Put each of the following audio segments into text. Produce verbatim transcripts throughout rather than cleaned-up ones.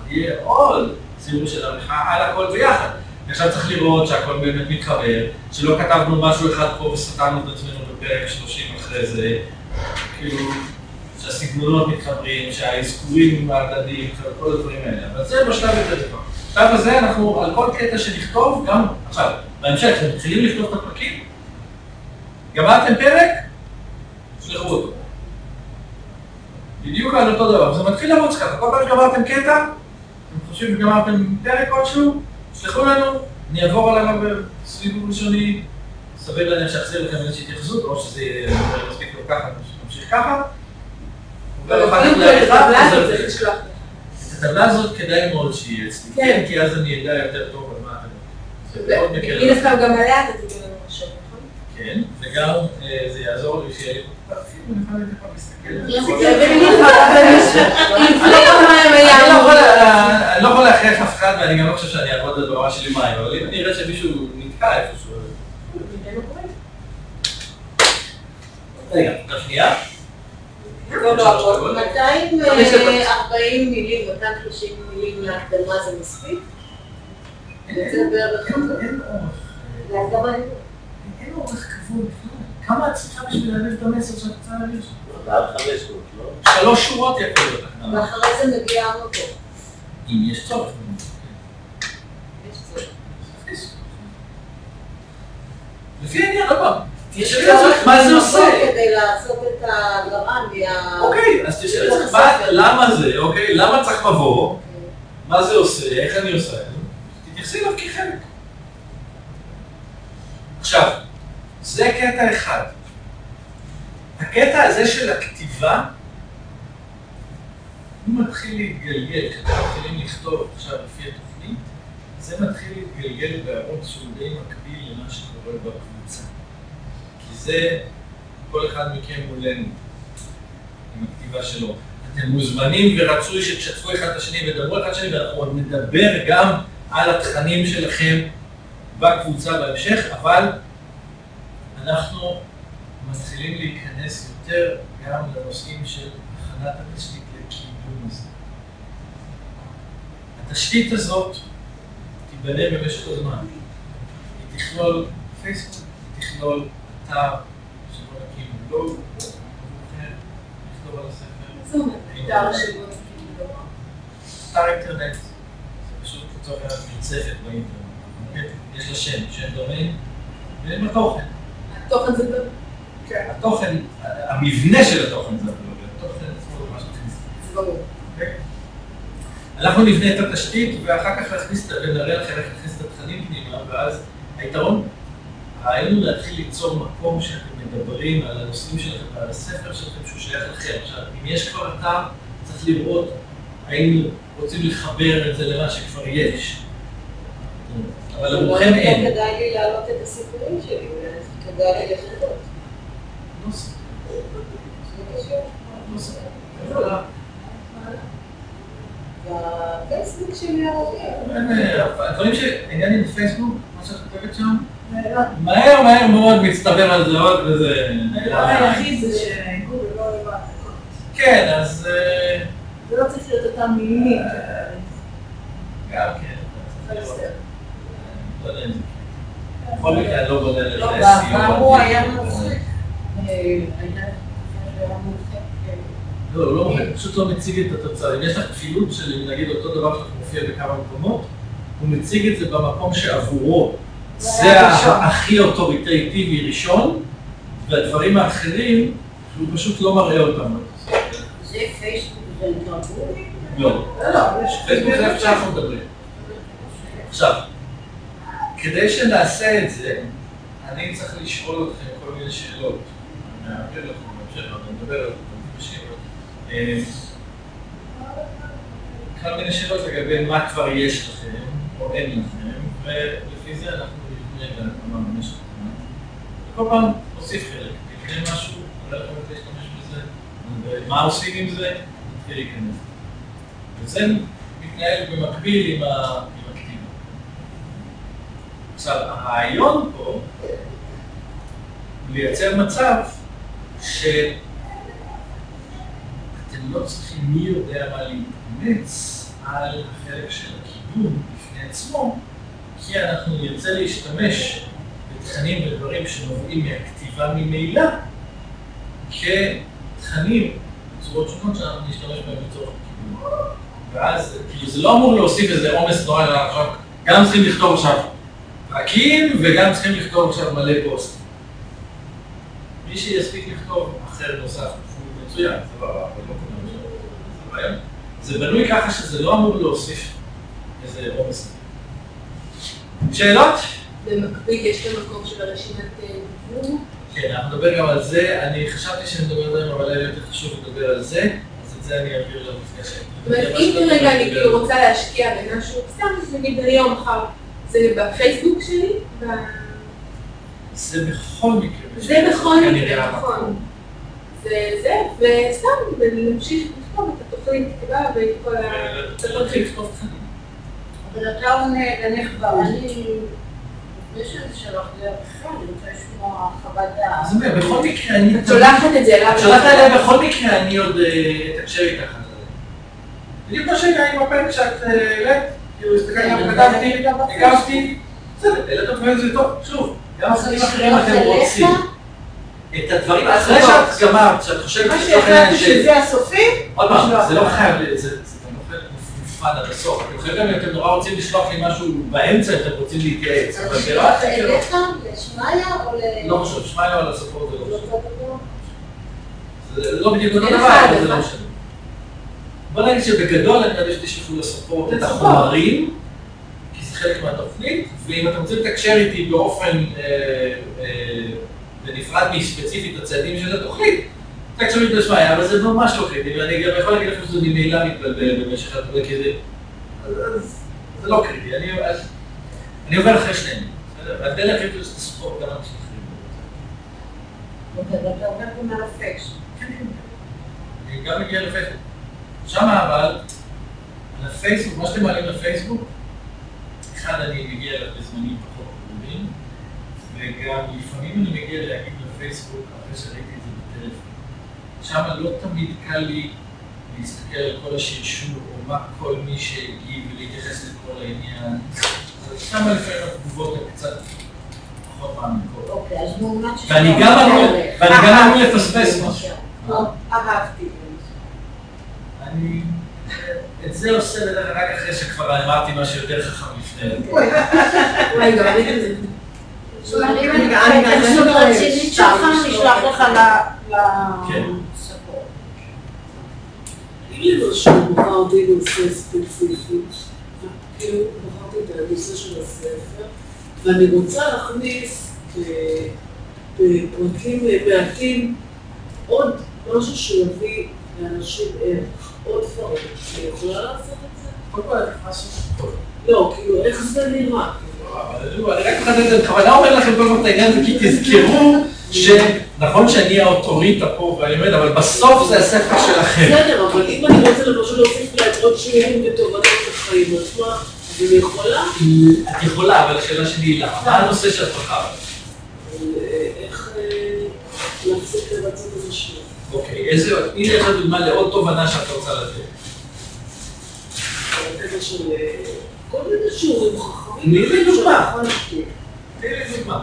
יהיה עוד ציור של עריכה על הכל ביחד. עכשיו צריך לראות שהכל באמת מתחבר, שלא כתבנו משהו אחד פה וסתנו את עצמנו בפרק שלושים אחרי זה, כאילו שהסגנונות מתחברים, שהאזכורים ההדדיים, כל הדברים האלה, אבל זה בשלב יותר טוב. בשלב הזה אנחנו על כל קטע שנכתוב, גם עכשיו, בהמשך, כשאתם מתחילים לכתוב את הפרקים, גמרתם פרק, שלחו אותו. בדיוק על אותו דבר, זה מתחיל לרוץ ככה, כל פעם שגמרתם קטע, אתם חושבים שגמרתם פרק כלשהו, שלחו לנו, אני אעבור עליו בסיבוב ראשוני, סביר להניח שאחזיר לכם איזושהי התייחסות, או שזה יהיה מספיק לו ככה, נמשיך ככה. את הטבלה הזאת כדאי מאוד שיהיה אצלי, כן, כי אז אני אדע יותר טוב על מה אתם רוצים. זה מאוד מקל. מן הסתם גם עליה אתה תיתן לנו משהו, נכון? כן, וגם זה יעזור לי שיהיה לי כל כך, אני יכולה לתת להסתכל. אני לא יכול להכריח אף אחד, ואני גם לא חושב שאני אעבוד על ברמה שלי מים, אבל אם אני אראה שמישהו נתקע איפשהו. רגע, לשנייה. מאתיים וארבעים מילים, מאתיים ושלושים מילים להקדמה זה מספיק? זה בערך כזה? אין אורך. להקדמה אין? אין אורך כבוד בכלל. כמה את צריכה בשביל להעביר את המסר שאת רוצה להעביר שם? עד חמש שורות, לא? שלוש שורות יכול להיות הקדמה. ואחרי זה מגיע המקום. אם יש צורך. יש צורך. לפי העניין, עוד פעם. תשאלי לעצמך, מה זה עושה? כדי לעשות את הגרם מה... אוקיי, אז תשאלי לעצמך, למה זה, אוקיי? למה צריך מבוא? מה זה עושה? איך אני עושה? תתייחסי אליו כחלק. עכשיו, זה קטע אחד. הקטע הזה של הכתיבה, הוא מתחיל להתגלגל, כשאתם מתחילים לכתוב עכשיו לפי התוכנית, זה מתחיל להתגלגל בערוץ שהוא די מקביל למה שקורה בקבוצה. כי זה כל אחד מכם מולנו, עם הכתיבה שלו. אתם מוזמנים ורצוי שתשתפו אחד את השני ודברו אחד השני, ואנחנו עוד נדבר גם על התכנים שלכם בקבוצה בהמשך, אבל אנחנו מתחילים להיכנס יותר גם לנושאים של הכנת התשתית לקידום הזה. התשתית הזאת תיבנה במשך הזמן. היא תכלול פייסבוק, היא תכלול אתר שבו נקים בלוג, נכתוב על הספר. זה אומר, אתר שבו נקים בלוג. אתר אינטרנט, זה פשוט לצורך מרצפת באינטרנט. יש לה שם, שם דומיין, ואין התוכן. התוכן זה בלוג? כן, התוכן, המבנה של התוכן זה בלוג, התוכן זה מה שנכניס. זה ברור. אנחנו נבנה את התשתית ואחר כך נכניס, ונראה לכם איך נכניס את התכנים פנימה, ואז היתרון, הרעיון הוא להתחיל ליצור מקום שאתם מדברים על הנושאים שלכם ועל הספר שלכם שהוא שייך לכם. עכשיו, אם יש כבר אתר, צריך לראות האם רוצים לחבר את זה למה שכבר יש. אבל עבורכם אין. לא כדאי לי להעלות את הסיפורים שלי, כדאי לי לחכות. לא סיפור. זה קשור. לא סיפור. והפייסבוק שלי ערבי. הדברים שהעניין עם פייסבוק, מה שאת כותבת שם, מהר מהר מאוד מצטבר על זה עוד וזה... הדבר היחיד זה שהגור לא אוהב הכל. כן, אז... זה לא צריך להיות אותם מילים. גם כן. לא יודע אם זה כן. בכל מקרה אני לא בונה לזה סיום. לא, הוא היה מצחיק. לא, לא, הוא פשוט לא מציג את התוצאה. אם יש לך כפילות של, נגיד, אותו דבר שאתה מופיע בכמה מקומות, הוא מציג את זה במקום שעבורו. זה הכי אוטוריטטיבי ראשון, והדברים האחרים, שהוא פשוט לא מראה אותם. זה פייסבוק ונתרבות? לא. לא, פייסבוק זה איפה שאנחנו מדברים. עכשיו, כדי שנעשה את זה, אני צריך לשאול אתכם כל מיני שאלות. אני אעביר לכם בהמשך, אני מדבר על זה. כל מיני שאלות לגבי מה כבר יש לכם, או אין לכם, ולפי זה אנחנו נבנה גם כמה במשך הזמן. וכל פעם נוסיף חלק, נקנה משהו, אולי לכם רוצה להשתמש בזה, ומה עושים עם זה, נתחיל להיכנס. וזה מתנהל במקביל עם הכתיבה. עכשיו, הרעיון פה הוא לייצר מצב שאתם לא צריכים מי יודע מה להתאמץ על על החלק של הקידום בפני עצמו, כי אנחנו נרצה להשתמש בתכנים ודברים שנובעים מהכתיבה ממילא, כתכנים בצורות שונות שאנחנו נשתמש בהם בצורך הקידום. ואז, כאילו זה לא אמור להוסיף איזה עומס נורא, אלא עכשיו גם צריכים לכתוב עכשיו פרקים וגם צריכים לכתוב עכשיו מלא פוסטים. מי שיספיק לכתוב אחר נוסף, הוא מצוין, זה לא בעיה. זה בנוי ככה שזה לא אמור להוסיף איזה עומס. שאלות? במקביל יש את המקום של הרשימת דיבור. כן, אנחנו נדבר גם על זה. אני חשבתי שנדבר על זה, אבל היה יותר חשוב לדבר על זה, אז את זה אני אעביר לו לפני ש... זאת אומרת, אם כרגע אני כאילו רוצה להשקיע במשהו, סתם, אז נגיד היום, מחר, זה בפייסבוק שלי? זה בכל מקרה. זה בכל מקרה, נכון. זה זה, וסתם, ונמשיך לכתוב את התוכנית כתיבה ואת כל ה... אתה לא תתחיל לכתוב תכנים. אבל אתה עונה, אני כבר, אני... יש איזה שלח לי בכלל, אני רוצה לשמוע חוות דעת. אז אומר, בכל מקרה אני... את שולחת את זה אליו. שולחת אליי בכל מקרה אני עוד אתקשר איתך על זה. בדיוק מה שהיה עם הפרק שאת העלית, כאילו הסתכלתי, כתבתי, הגשתי, בסדר, אלה דברים זה טוב, שוב, גם אחרים אחרים אתם רוצים. את הדברים אחרי שאת גמרת, שאת חושבת... מה שהחלטתי שזה הסופי? עוד פעם, זה לא חייב, זה גם לא חייב מופרד עד הסוף. אתם חייבים גם אם אתם נורא רוצים לשלוח לי משהו באמצע, אתם רוצים להתייעץ. אבל זה לא... אליך, לשמאיה או ל... לא חשוב, שמאיה או לסופות זה לא חשוב. לא זה לא בדיוק אותו דבר, אבל זה לא משנה. בוא נגיד שבגדול אני יודע שתשלחו לסופות את החומרים, כי זה חלק מהתוכנית, ואם אתם רוצים לתקשר איתי באופן בנפרד מספציפית הצעדים של התוכנית, תקשור איתי לשמאיה, אבל זה ממש לא קריטי, ואני גם יכול להגיד לכם שזה ממילא מתבלבל במשך התוכנית, כי זה לא קריטי, אני עובר אחרי שניהם. ההבדל הקריטי זה שתסופות גם אנשים אחרים. אתה עובר גם על הפייסבוק. אני גם מגיע לפייסבוק. שמה אבל, לפייסבוק, מה שאתם מעלים לפייסבוק, אחד אני מגיע אליו בזמנים פחות קרובים, וגם לפעמים אני מגיע להגיד לפייסבוק אחרי שראיתי את זה בטלפון. שמה לא תמיד קל לי להסתכל על כל השרשור, או מה כל מי שהגיב ולהתייחס לכל העניין. אז שמה לפעמים התגובות הן קצת פחות מעמיקות. אוקיי, אז מומד ששמע... ואני גם אמור לפספס משהו. אהבתי. אני... את זה עושה בדרך רק אחרי שכבר אמרתי משהו יותר חכם לפני. וואי, גם אני כזה. אם אני חושבת רצינית שלך, נשלח לך לספור. אם למשל בחרתי נושא ספציפי, כאילו בחרתי את הנושא של הספר, ואני רוצה להכניס בפרקים מעטים עוד משהו שיביא לאנשים ערך, עוד דברים. אני יכולה לעשות את זה? כל פעם אני משהו טוב. לא, כאילו, איך זה נראה? אני רק מחדד את זה, בכוונה אומר לכם כל פעם את העניין הזה, כי תזכרו שנכון שאני האוטוריטה פה ואני אומר, אבל בסוף זה הספר שלכם. בסדר, אבל אם אני רוצה למשל להוסיף להם עוד שיעורים בתובנות בחיים, אז מה, אז אני יכולה? את יכולה, אבל השאלה שלי היא למה. מה הנושא שאת בחרת? איך להפסיק לבצע את זה שני. אוקיי, איזה, הנה יש דוגמה לעוד תובנה שאת רוצה לתת. בקטע של כל מיני שיעורים חכמים. תני לי דוגמה. תני לי דוגמה.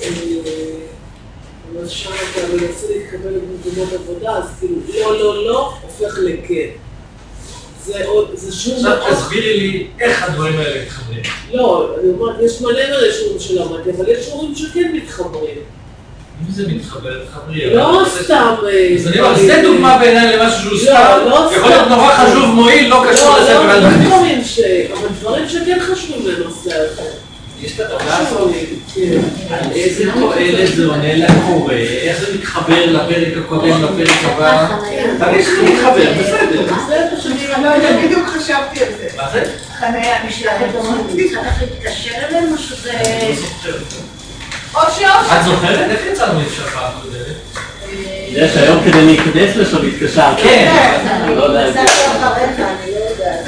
למשל אתה מנסה להתקבל במקומות עבודה, אז כאילו לא, לא, לא, הופך לכן. זה עוד, זה שוב... עכשיו תסבירי לי איך הדברים האלה מתחברים. לא, אני אומרת, יש מלא מלא שיעורים שלמדתי, אבל יש שיעורים שכן מתחברים. אם זה מתחבר, תחברי. לא סתם... אז אני אומר, זה דוגמה בעיניי למשהו שהוא סתם, יכול להיות נורא חשוב, מועיל, לא קשור לזה. לא, לא דברים ש... אבל דברים שכן חשובים לנושא הזה. יש את הדוגמה הזאת, על איזה תועלת זה עונה לקורא, איך זה מתחבר לפרק הקודם, לפרק הבא. תמיד זה מתחבר, בסדר. אני בדיוק חשבתי על זה. מה זה? חניה, משלחת אומנית. צריך להתקשר אליהם או שזה... אני לא זוכר. או שאו... את זוכרת? איך יצאנו משלחה הקודמת? יש היום כדי להיכנס לשם התקשר. כן. אני לא יודעת. אני לא יודעת.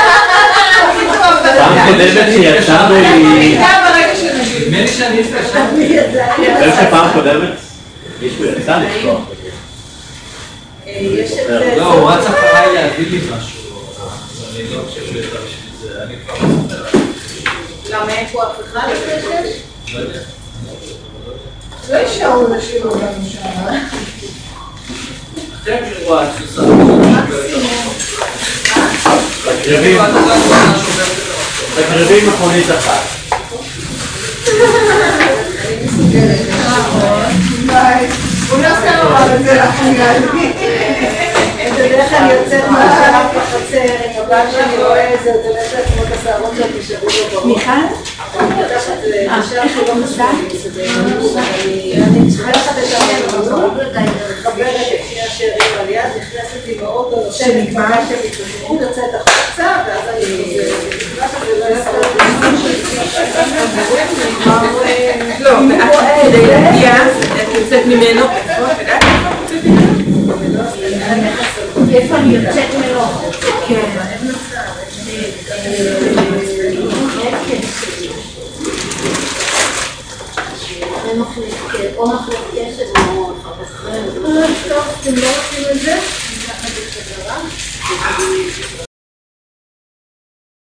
פעם קודמת שיצאנו היא... נדמה לי שאני אצא שם. אני חושב שפעם קודמת מישהו יצא לפתוח. יש את זה... לא, הוא רץ אחריי להביא לי משהו. לא חושב שאתה בשביל זה, אני כבר מסתכל. למה אין פה אף אחד לפני? לא יודע. לא ישארו לשיר אותנו שם. אתם שרואה תפיסה. בקרבים מכונית אחת. אני מסוגלת. ביי. הוא לא עושה לו את זה לחונגל. בדרך כלל יוצאת מהשלב בחצר, עם הבן שאני רואה איזה, אתה יודע לעצמו את השערות שאת נשארו לו בראש. מיכל? אני פותחת לשער שלא מסוגלת. אני צריכה לך לתאמן, אבל קרוב לדעת, מחברת את שני השערים על יד, נכנסת עם האוטו, נושבת ממה שמתקשרים, יוצאת החוצה, ואז אני תקווה שזה לא יעשה לא, ואת כדי להגיע, את יוצאת ממנו, את יודעת איפה יוצאת ממנו? איפה אני יוצאת ממנו? כן. או מחלק קשב או אחר כך. טוב, אתם לא רוצים את זה?